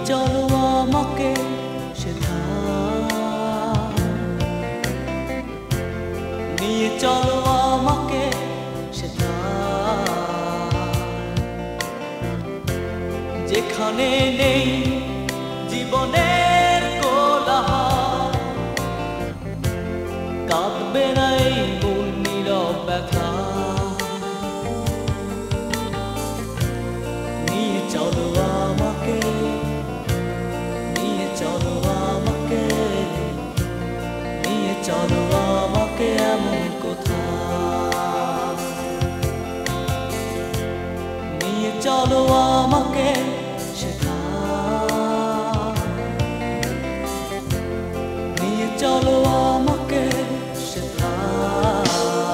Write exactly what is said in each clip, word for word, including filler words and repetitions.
চলো আমাকে সেথায়, নিয়ে চলো আমাকে সেথায়, যেখানে নেই জীবনের কোলাহল, কাঁদবে না এই মন নীরব ব্যথা। নিয়ে চলো আমাকে, নিয়ে চলো আমাকে, নিয়ে চলো আমাকে এমন কোথায়, নিয়ে চলো আমাকে সেথায়, নিয়ে চলো আমাকে সেথায়।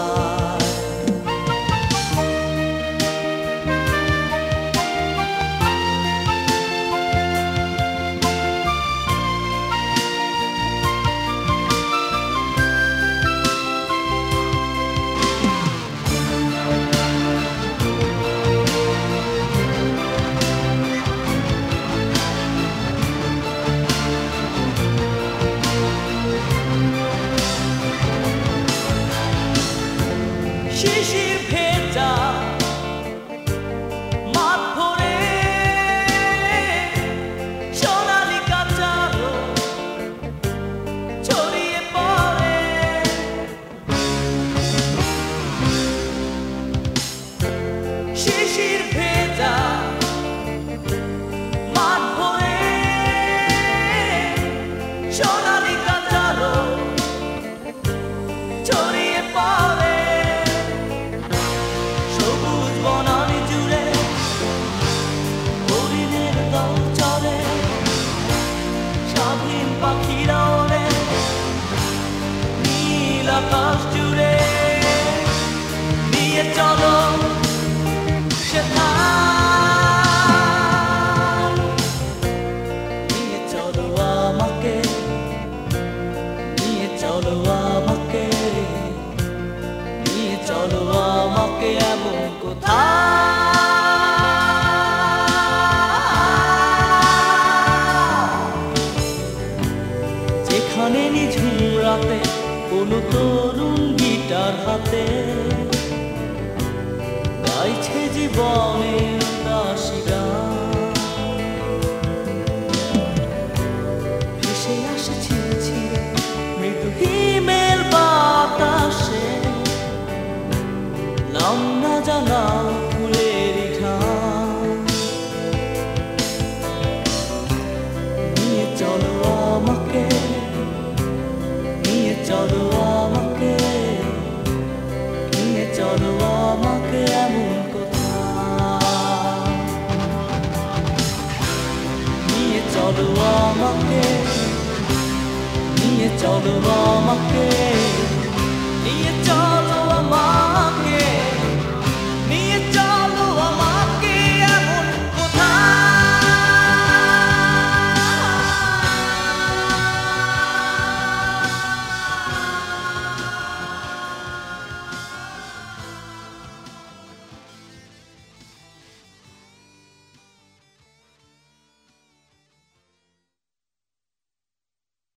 শিশির ভেজা মাঠ ভরে সোনালি কাঁচালো ছড়িয়ে পড়ে, শিশির ভেজা মাঠ ভরে সোনালি কাঁচালো ছড়িয়ে পড়ে, সবুজ বনানি জুড়ে হরিণের দল চলে, স্বাধীন পাখিরা ওড়ে নীল আকাশ জুড়ে। নিয়ে চলো সেথায়, নিয়ে চলো আমাকে, নিয়ে চলো আমাকে, নিয়ে চলো আমাকে এমন কোথায়, যেখানে নিঝুম রাতে কোনো তরুণ গিটার হাতে গাইছে জীবনের উদাসী গান, ভেসে আসে ঝিরঝিরে মৃদু হিমেল বাতাসে, নাম না জানা ফুলের ঘ্রাণ। নিয়ে চলো আমাকে, নিয়ে চলো আমাকে, নিয়ে চলো আমাকে এমন কোথায়, নিয়ে চলো আমাকে, নিয়ে চলো আমাকে।